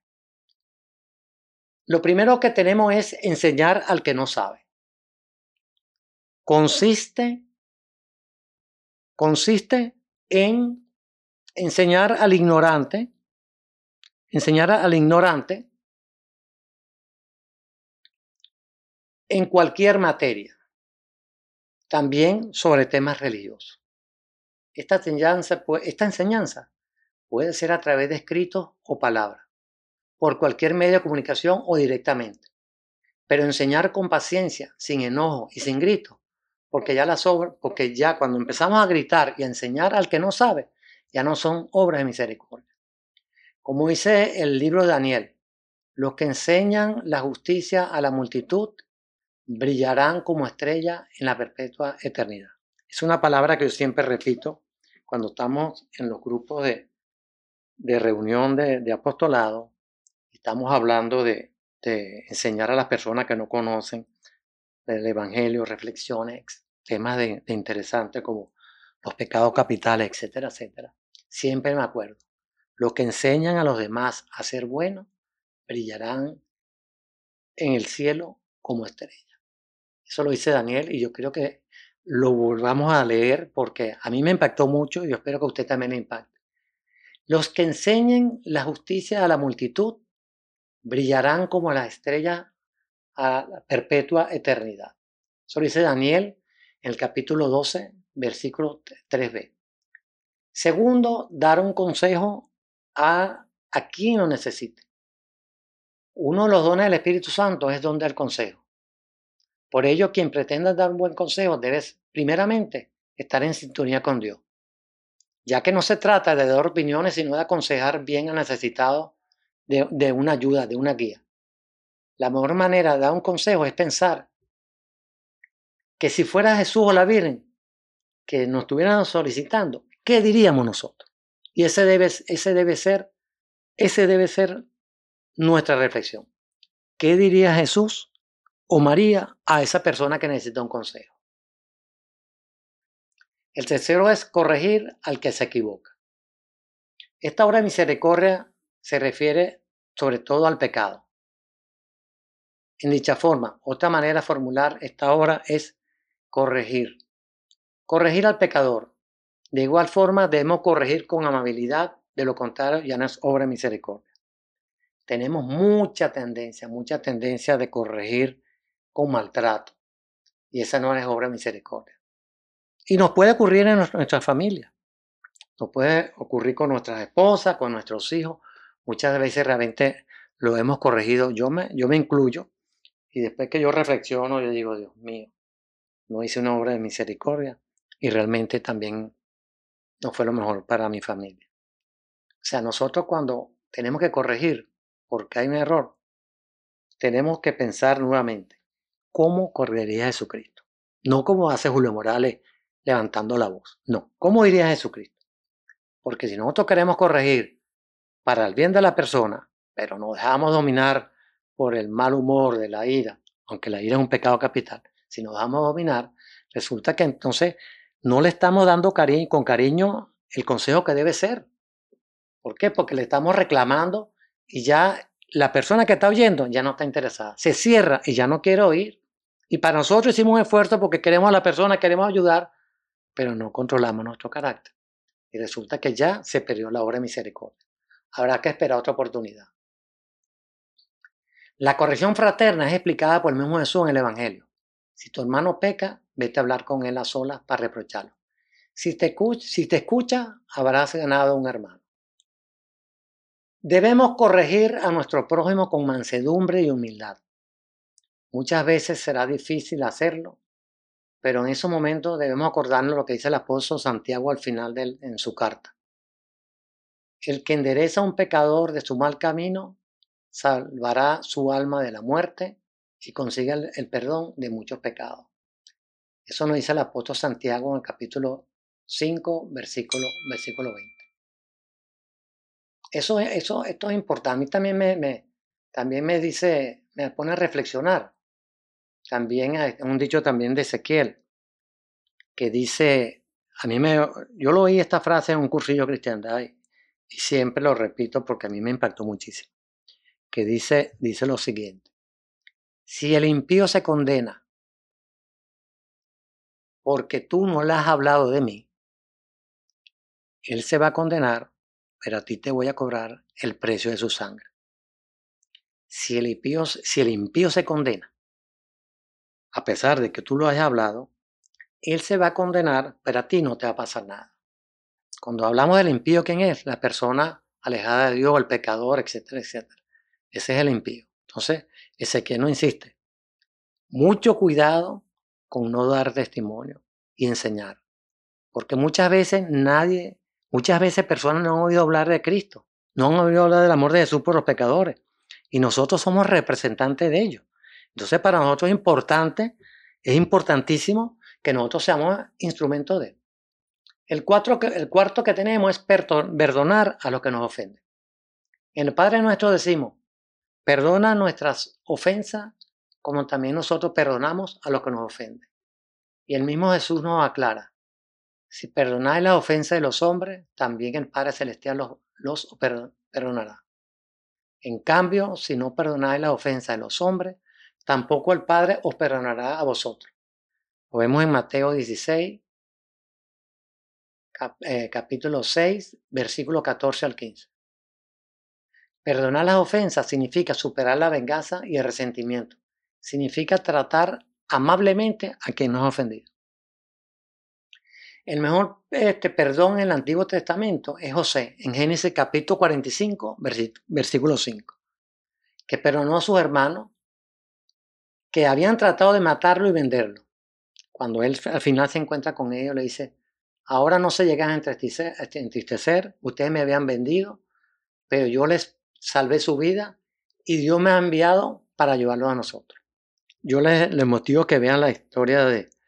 Lo primero que tenemos es enseñar al que no sabe. Consiste en enseñar al ignorante en cualquier materia, también sobre temas religiosos. Esta enseñanza puede ser a través de escritos o palabras, por cualquier medio de comunicación o directamente, pero enseñar con paciencia, sin enojo y sin grito, porque ya cuando empezamos a gritar y a enseñar al que no sabe, ya no son obras de misericordia. Como dice el libro de Daniel, los que enseñan la justicia a la multitud brillarán como estrellas en la perpetua eternidad. Es una palabra que yo siempre repito cuando estamos en los grupos de reunión de apostolado. Estamos hablando de enseñar a las personas que no conocen del Evangelio, reflexiones, temas de interesantes como los pecados capitales, etcétera, etcétera. Siempre me acuerdo, los que enseñan a los demás a ser buenos brillarán en el cielo como estrellas. Eso lo dice Daniel y yo creo que lo volvamos a leer porque a mí me impactó mucho y yo espero que a usted también le impacte. Los que enseñen la justicia a la multitud brillarán como las estrellas a la perpetua eternidad. Eso lo dice Daniel en el capítulo 12, versículo 3b. Segundo, dar un consejo a quien lo necesite. Uno de los dones del Espíritu Santo es don del consejo. Por ello, quien pretenda dar un buen consejo debe primeramente estar en sintonía con Dios, ya que no se trata de dar opiniones, sino de aconsejar bien al necesitado de una ayuda, de una guía. La mejor manera de dar un consejo es pensar que si fuera Jesús o la Virgen que nos estuvieran solicitando, ¿qué diríamos nosotros? Y ese debe ser nuestra reflexión. ¿Qué diría Jesús o María a esa persona que necesita un consejo? El tercero es corregir al que se equivoca. Esta obra de misericordia se refiere sobre todo al pecado. En dicha forma, otra manera de formular esta obra es corregir. Corregir al pecador. De igual forma, debemos corregir con amabilidad, de lo contrario ya no es obra de misericordia. Tenemos mucha tendencia de corregir con maltrato, y esa no es obra de misericordia. Y nos puede ocurrir en nuestra familia, nos puede ocurrir con nuestras esposas, con nuestros hijos. Muchas veces realmente lo hemos corregido, yo me incluyo, y después que yo reflexiono, yo digo, Dios mío, no hice una obra de misericordia, y realmente también no fue lo mejor para mi familia. O sea, nosotros cuando tenemos que corregir porque hay un error, tenemos que pensar nuevamente, ¿cómo corregiría Jesucristo? No como hace Julio Morales levantando la voz. No, ¿cómo diría Jesucristo? Porque si nosotros queremos corregir para el bien de la persona, pero nos dejamos dominar por el mal humor de la ira, aunque la ira es un pecado capital, si nos dejamos dominar, resulta que entonces no le estamos dando con cariño el consejo que debe ser. ¿Por qué? Porque le estamos reclamando y ya la persona que está oyendo ya no está interesada. Se cierra y ya no quiere oír. Y para nosotros hicimos un esfuerzo porque queremos a la persona, queremos ayudar, pero no controlamos nuestro carácter. Y resulta que ya se perdió la obra de misericordia. Habrá que esperar otra oportunidad. La corrección fraterna es explicada por el mismo Jesús en el Evangelio. Si tu hermano peca, vete a hablar con él a solas para reprocharlo. Si te escucha, habrás ganado un hermano. Debemos corregir a nuestro prójimo con mansedumbre y humildad. Muchas veces será difícil hacerlo, pero en esos momentos debemos acordarnos lo que dice el apóstol Santiago al final en su carta. El que endereza a un pecador de su mal camino, salvará su alma de la muerte y consigue el perdón de muchos pecados. Eso nos dice el apóstol Santiago en el capítulo 5, versículo 20. Esto es importante. A mí también me pone a reflexionar. También hay un dicho también de Ezequiel que dice, yo lo oí esta frase en un cursillo de cristiandad y siempre lo repito porque a mí me impactó muchísimo. Que dice lo siguiente: si el impío se condena porque tú no le has hablado de mí, él se va a condenar, pero a ti te voy a cobrar el precio de su sangre. Si el impío se condena, a pesar de que tú lo hayas hablado, él se va a condenar, pero a ti no te va a pasar nada. Cuando hablamos del impío, ¿quién es? La persona alejada de Dios, el pecador, etcétera, etcétera. Ese es el impío. Entonces, Ezequiel no insiste. Mucho cuidado con no dar testimonio y enseñar. Porque muchas veces personas no han oído hablar de Cristo, no han oído hablar del amor de Jesús por los pecadores. Y nosotros somos representantes de ellos. Entonces, para nosotros es importantísimo que nosotros seamos instrumentos de Él. El cuarto que tenemos es perdonar a los que nos ofenden. En el Padre Nuestro decimos, perdona nuestras ofensas como también nosotros perdonamos a los que nos ofenden. Y el mismo Jesús nos aclara, si perdonáis las ofensas de los hombres, también el Padre Celestial los perdonará. En cambio, si no perdonáis las ofensas de los hombres, tampoco el Padre os perdonará a vosotros. Lo vemos en Mateo 16, capítulo 6, versículo 14 al 15. Perdonar las ofensas significa superar la venganza y el resentimiento. Significa tratar amablemente a quien nos ha ofendido. El mejor perdón en el Antiguo Testamento es José, en Génesis capítulo 45, versículo 5, que perdonó a sus hermanos que habían tratado de matarlo y venderlo. Cuando él al final se encuentra con ellos, le dice, ahora no se llegan a entristecer, ustedes me habían vendido, pero yo les salvé su vida y Dios me ha enviado para ayudarlos a nosotros. Yo les motivo que vean la historia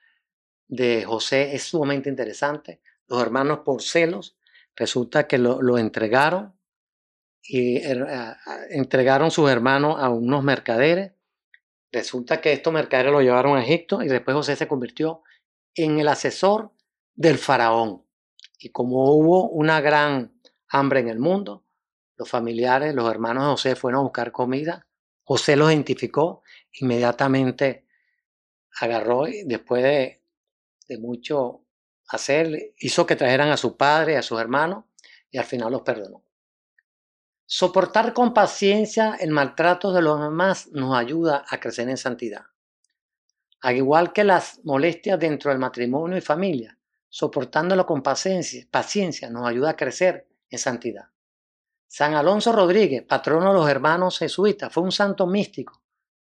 de José, es sumamente interesante. Los hermanos por celos, resulta que lo entregaron y entregaron sus hermanos a unos mercaderes. Resulta que estos mercaderes lo llevaron a Egipto y después José se convirtió en el asesor del faraón. Y como hubo una gran hambre en el mundo, los familiares, los hermanos de José fueron a buscar comida. José los identificó, inmediatamente agarró y después de mucho hacer, hizo que trajeran a su padre y a sus hermanos y al final los perdonó. Soportar con paciencia el maltrato de los demás nos ayuda a crecer en santidad. Al igual que las molestias dentro del matrimonio y familia, soportándolo con paciencia nos ayuda a crecer en santidad. San Alonso Rodríguez, patrono de los hermanos jesuitas, fue un santo místico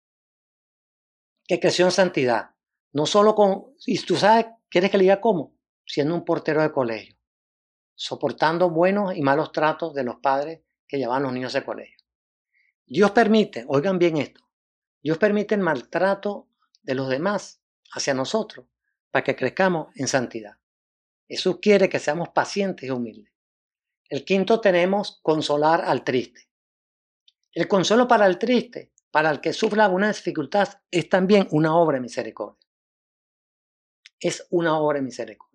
que creció en santidad. No solo y tú sabes, ¿quieres que le diga cómo? Siendo un portero de colegio, soportando buenos y malos tratos de los padres que llevaban los niños de colegio. Dios permite, oigan bien esto, Dios permite el maltrato de los demás hacia nosotros para que crezcamos en santidad. Jesús quiere que seamos pacientes y humildes. El quinto tenemos consolar al triste. El consuelo para el triste, para el que sufra alguna dificultad, es también una obra de misericordia. Es una obra de misericordia.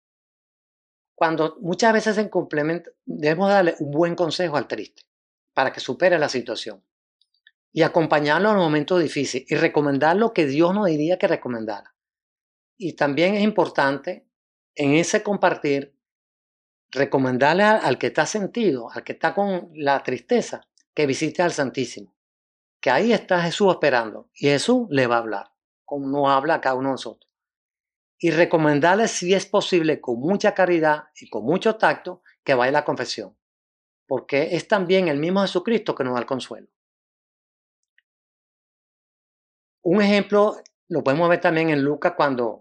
Cuando muchas veces en complemento debemos darle un buen consejo al triste para que supere la situación y acompañarlo en los momentos difíciles y recomendar lo que Dios nos diría que recomendara. Y también es importante en ese compartir recomendarle al que está sentido, al que está con la tristeza, que visite al Santísimo, que ahí está Jesús esperando y Jesús le va a hablar, como nos habla a cada uno de nosotros. Y recomendarle, si es posible, con mucha caridad y con mucho tacto, que vaya a la confesión, porque es también el mismo Jesucristo que nos da el consuelo. Un ejemplo lo podemos ver también en Lucas cuando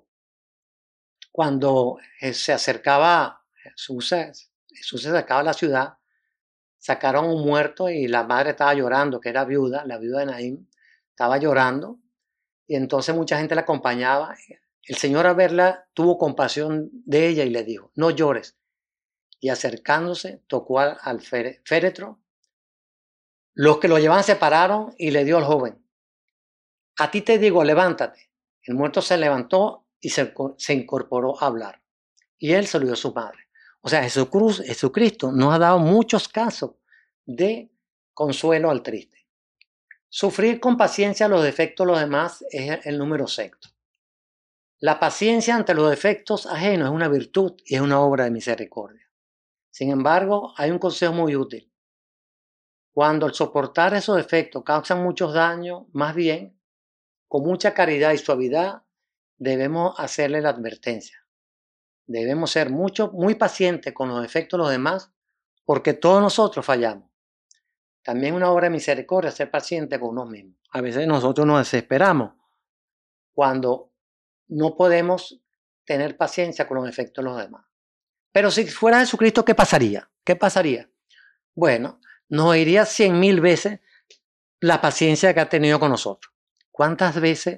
se acercaba, Jesús se acercaba a la ciudad, sacaron un muerto y la madre estaba llorando, que era viuda, la viuda de Naín, estaba llorando y entonces mucha gente la acompañaba. El Señor al verla tuvo compasión de ella y le dijo, no llores. Y acercándose tocó al féretro. Los que lo llevaban se pararon y le dio al joven, a ti te digo, levántate. El muerto se levantó y se incorporó a hablar. Y él se lo dio a su madre. O sea, Jesucristo nos ha dado muchos casos de consuelo al triste. Sufrir con paciencia los defectos de los demás es el número sexto. La paciencia ante los defectos ajenos es una virtud y es una obra de misericordia. Sin embargo, hay un consejo muy útil. Cuando al soportar esos defectos causan muchos daños, más bien, con mucha caridad y suavidad, debemos hacerle la advertencia. Debemos ser muy pacientes con los defectos de los demás, porque todos nosotros fallamos. También una obra de misericordia es ser paciente con uno mismo. A veces nosotros nos desesperamos cuando no podemos tener paciencia con los defectos de los demás. Pero si fuera Jesucristo, ¿qué pasaría? ¿Qué pasaría? Bueno, nos iría 100,000 veces la paciencia que ha tenido con nosotros. ¿Cuántas veces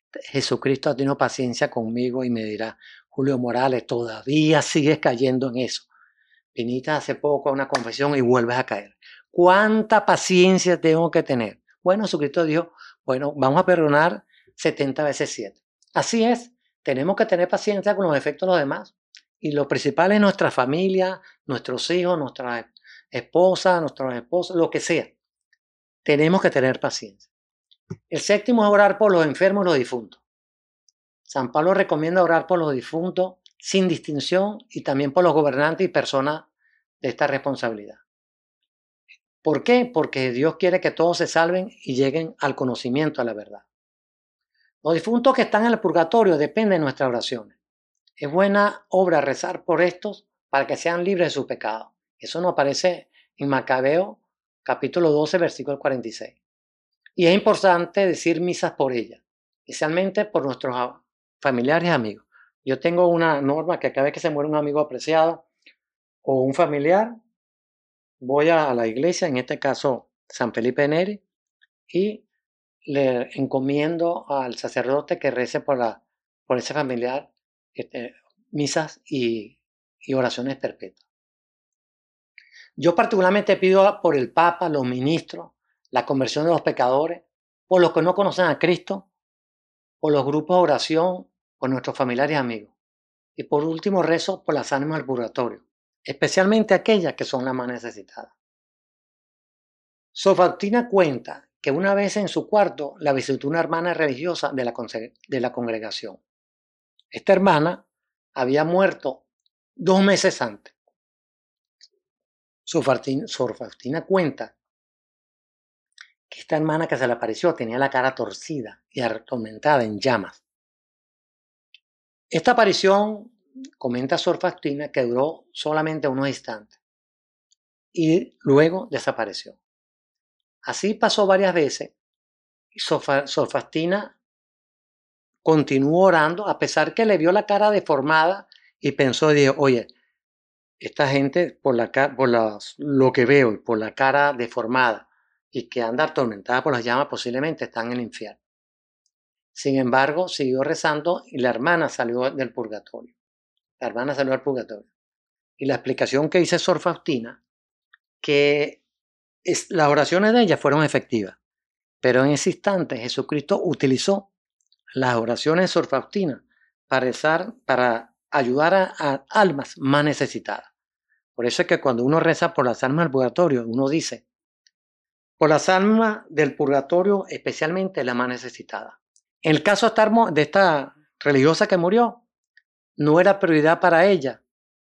Jesucristo ha tenido paciencia conmigo y me dirá, Julio Morales, todavía sigues cayendo en eso. Viniste hace poco a una confesión y vuelves a caer. ¿Cuánta paciencia tengo que tener? Bueno, Jesucristo dijo, bueno, vamos a perdonar 70 veces 7. Así es, tenemos que tener paciencia con los defectos de los demás. Y lo principal es nuestra familia, nuestros hijos, nuestra esposa, nuestros esposos, lo que sea. Tenemos que tener paciencia. El séptimo es orar por los enfermos y los difuntos. San Pablo recomienda orar por los difuntos sin distinción y también por los gobernantes y personas de esta responsabilidad. ¿Por qué? Porque Dios quiere que todos se salven y lleguen al conocimiento de la verdad. Los difuntos que están en el purgatorio dependen de nuestras oraciones. Es buena obra rezar por estos para que sean libres de sus pecados. Eso nos aparece en Macabeo, capítulo 12, versículo 46. Y es importante decir misas por ellas, especialmente por nuestros familiares y amigos. Yo tengo una norma que cada vez que se muere un amigo apreciado o un familiar, voy a la iglesia, en este caso San Felipe Neri, y le encomiendo al sacerdote que rece por ese familiar misas y oraciones perpetuas. Yo particularmente pido por el Papa, los ministros, la conversión de los pecadores, por los que no conocen a Cristo, por los grupos de oración, por nuestros familiares y amigos. Y por último rezo por las ánimas del purgatorio, especialmente aquellas que son las más necesitadas. Sor Faustina cuenta que una vez en su cuarto la visitó una hermana religiosa de la congregación. Esta hermana había muerto 2 meses antes. Sor Faustina cuenta que esta hermana que se le apareció tenía la cara torcida y atormentada en llamas. Esta aparición, comenta Sor Faustina, que duró solamente unos instantes y luego desapareció. Así pasó varias veces y Sor Faustina continuó orando a pesar que le vio la cara deformada y pensó, dijo, oye, esta gente por lo que veo y por la cara deformada y que anda atormentada por las llamas posiblemente están en el infierno. Sin embargo, siguió rezando y la hermana salió del purgatorio. La hermana salió del purgatorio. Y la explicación que dice Sor Faustina, que las oraciones de ella fueron efectivas, pero en ese instante Jesucristo utilizó las oraciones de Sor Faustina para rezar, para ayudar a almas más necesitadas. Por eso es que cuando uno reza por las almas del purgatorio, uno dice, por las almas del purgatorio, especialmente las más necesitadas. En el caso de esta religiosa que murió, no era prioridad para ella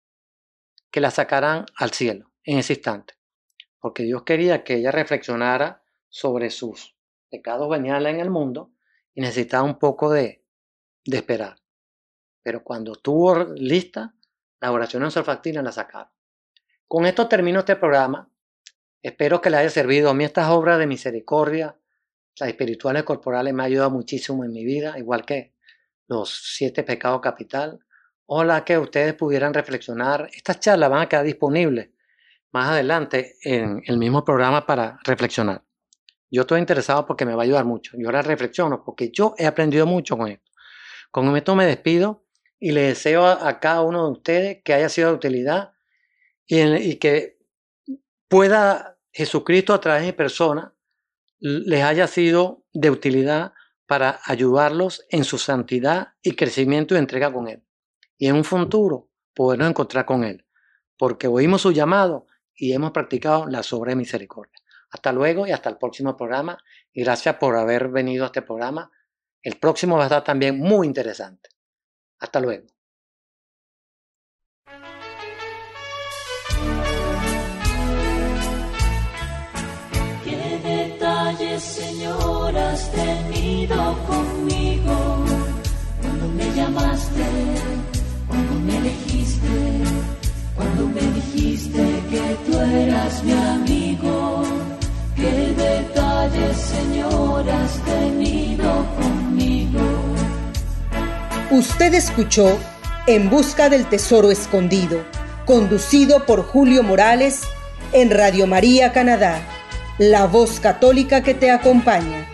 que la sacaran al cielo en ese instante, porque Dios quería que ella reflexionara sobre sus pecados veniales en el mundo y necesitaba un poco de esperar. Pero cuando estuvo lista, la oración en Sor Faustina la sacaron. Con esto termino este programa. Espero que les haya servido. A mí estas obras de misericordia, las espirituales corporales, me han ayudado muchísimo en mi vida, igual que los 7 pecados capital. Ojalá que ustedes pudieran reflexionar. Estas charlas van a quedar disponibles más adelante en el mismo programa para reflexionar. Yo estoy interesado porque me va a ayudar mucho. Yo ahora reflexiono porque yo he aprendido mucho con esto. Con esto me despido y les deseo a cada uno de ustedes que haya sido de utilidad y que pueda Jesucristo a través de mi persona les haya sido de utilidad para ayudarlos en su santidad y crecimiento y entrega con Él. Y en un futuro podernos encontrar con Él, porque oímos su llamado y hemos practicado las obras de misericordia. Hasta luego y hasta el próximo programa. Y gracias por haber venido a este programa. El próximo va a estar también muy interesante. Hasta luego. ¿Qué detalles, Señor, has tenido conmigo? Cuando me llamaste, cuando me elegiste, cuando me dijiste que tú eras mi amigo. ¿Qué detalles, Señor, has tenido conmigo? Usted escuchó En Busca del Tesoro Escondido, conducido por Julio Morales en Radio María Canadá, la voz católica que te acompaña.